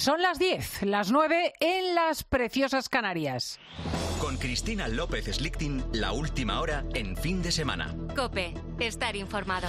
Son las 10, las 9 en las preciosas Canarias. Con Cristina López Slichting, la última hora en fin de semana. COPE, estar informado.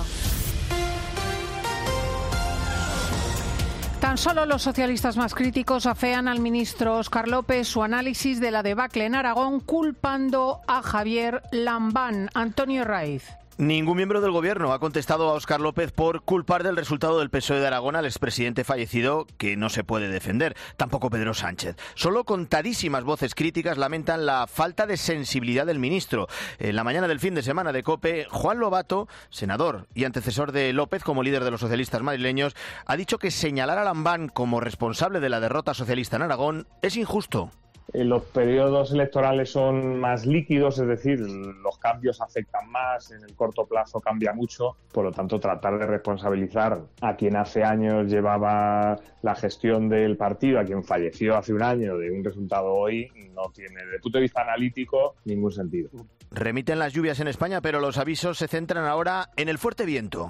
Tan solo los socialistas más críticos afean al ministro Óscar López su análisis de la debacle en Aragón, culpando a Javier Lambán. Antonio Raiz. Ningún miembro del Gobierno ha contestado a Óscar López por culpar del resultado del PSOE de Aragón al expresidente fallecido, que no se puede defender. Tampoco Pedro Sánchez. Solo contadísimas voces críticas lamentan la falta de sensibilidad del ministro. En la mañana del fin de semana de COPE, Juan Lobato, senador y antecesor de López como líder de los socialistas madrileños, ha dicho que señalar a Lambán como responsable de la derrota socialista en Aragón es injusto. Los periodos electorales son más líquidos, es decir, los cambios afectan más, en el corto plazo cambia mucho, por lo tanto tratar de responsabilizar a quien hace años llevaba la gestión del partido, a quien falleció hace un año de un resultado hoy, no tiene, desde el punto de vista analítico, ningún sentido. Remiten las lluvias en España, pero los avisos se centran ahora en el fuerte viento.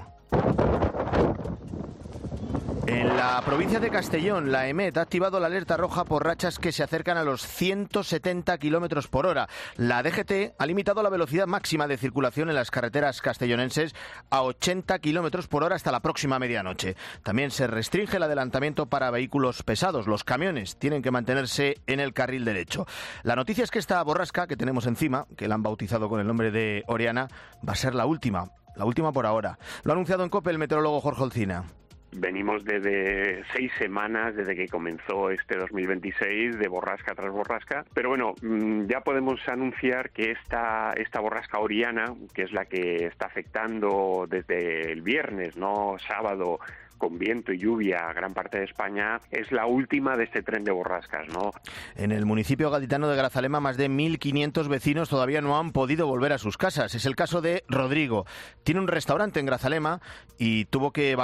En la provincia de Castellón, la EMET ha activado la alerta roja por rachas que se acercan a los 170 kilómetros por hora. La DGT ha limitado la velocidad máxima de circulación en las carreteras castellonenses a 80 kilómetros por hora hasta la próxima medianoche. También se restringe el adelantamiento para vehículos pesados. Los camiones tienen que mantenerse en el carril derecho. La noticia es que esta borrasca que tenemos encima, que la han bautizado con el nombre de Oriana, va a ser la última por ahora. Lo ha anunciado en COPE el meteorólogo Jorge Olcina. Venimos desde 6 semanas, desde que comenzó este 2026, de borrasca tras borrasca. Pero bueno, ya podemos anunciar que esta borrasca Oriana, que es la que está afectando desde el viernes, no sábado, con viento y lluvia a gran parte de España, es la última de este tren de borrascas, ¿no? En el municipio gaditano de Grazalema, más de 1.500 vecinos todavía no han podido volver a sus casas. Es el caso de Rodrigo. Tiene un restaurante en Grazalema y tuvo que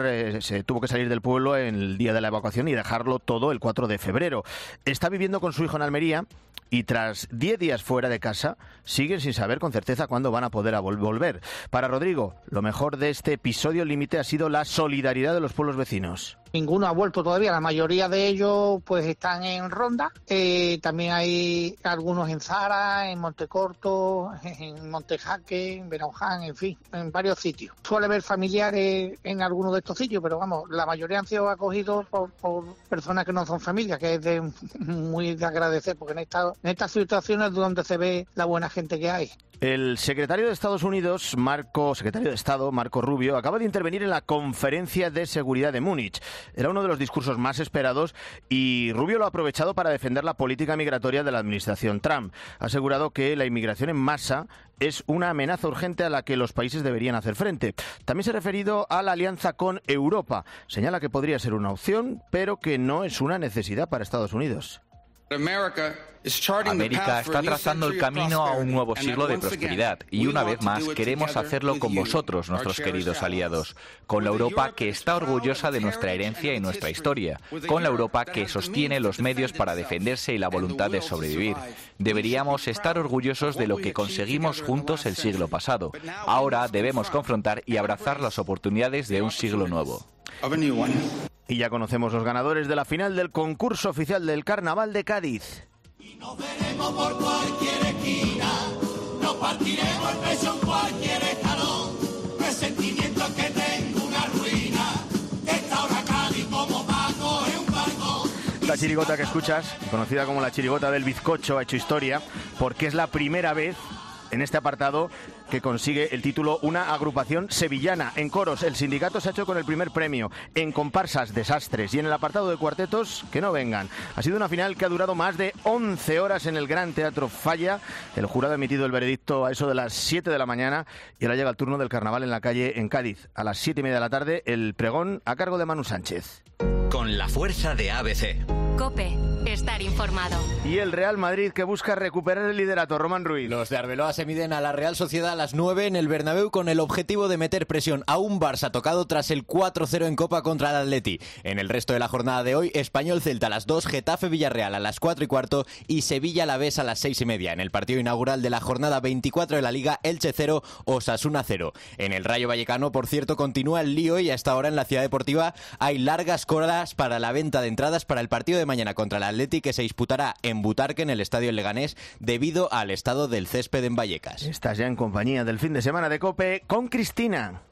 salir del pueblo en el día de la evacuación y dejarlo todo el 4 de febrero. Está viviendo con su hijo en Almería y tras 10 días fuera de casa siguen sin saber con certeza cuándo van a poder volver. Para Rodrigo, lo mejor de este episodio límite ha sido la solidaridad de los pueblos vecinos. Ninguno ha vuelto todavía, la mayoría de ellos pues están en Ronda, también hay algunos en Zara, en Montecorto, en Montejaque, en Benoján, en fin, en varios sitios. Suele haber familiares en algunos de estos sitios, pero vamos, la mayoría han sido acogidos por personas que no son familias, que es muy de agradecer, porque en estas situaciones es donde se ve la buena gente que hay. El secretario de Estados Unidos, secretario de Estado, Marco Rubio, acaba de intervenir en la Conferencia de Seguridad de Múnich. Era uno de los discursos más esperados y Rubio lo ha aprovechado para defender la política migratoria de la administración Trump. Ha asegurado que la inmigración en masa es una amenaza urgente a la que los países deberían hacer frente. También se ha referido a la alianza con Europa. Señala que podría ser una opción, pero que no es una necesidad para Estados Unidos. América está trazando el camino a un nuevo siglo de prosperidad y una vez más queremos hacerlo con vosotros, nuestros queridos aliados, con la Europa que está orgullosa de nuestra herencia y nuestra historia, con la Europa que sostiene los medios para defenderse y la voluntad de sobrevivir. Deberíamos estar orgullosos de lo que conseguimos juntos el siglo pasado. Ahora debemos confrontar y abrazar las oportunidades de un siglo nuevo. Y ya conocemos los ganadores de la final del concurso oficial del Carnaval de Cádiz. Y nos veremos por cualquier esquina, nos partiremos el pecho en cualquier escalón, presentimiento que tengo una ruina, esta hora Cádiz como Paco es un barco. La chirigota que escuchas, conocida como la chirigota del bizcocho, ha hecho historia porque es la primera vez en este apartado que consigue el título una agrupación sevillana. En coros, el sindicato se ha hecho con el primer premio. En comparsas, desastres. Y en el apartado de cuartetos, que no vengan. Ha sido una final que ha durado más de 11 horas en el Gran Teatro Falla. El jurado ha emitido el veredicto a eso de las 7 de la mañana y ahora llega el turno del carnaval en la calle en Cádiz. A las 7:30 de la tarde, el pregón a cargo de Manu Sánchez. Con la fuerza de ABC. COPE, estar informado. Y el Real Madrid, que busca recuperar el liderato. Román Ruiz. Los de Arbeloa se miden a la Real Sociedad a las 9 en el Bernabéu con el objetivo de meter presión a un Barça tocado tras el 4-0 en Copa contra el Atleti. En el resto de la jornada de hoy, Español-Celta a las 2, Getafe-Villarreal a las 4:15 y Sevilla-Alavés a las 6:30. En el partido inaugural de la jornada 24 de la Liga, Elche 0, Osasuna 0. En el Rayo Vallecano, por cierto, continúa el lío y hasta ahora en la Ciudad Deportiva hay largas colas para la venta de entradas para el partido de mañana contra el Atleti, que se disputará en Butarque, en el Estadio Leganés, debido al estado del césped en Vallecas. Estás ya en compañía del fin de semana de COPE con Cristina.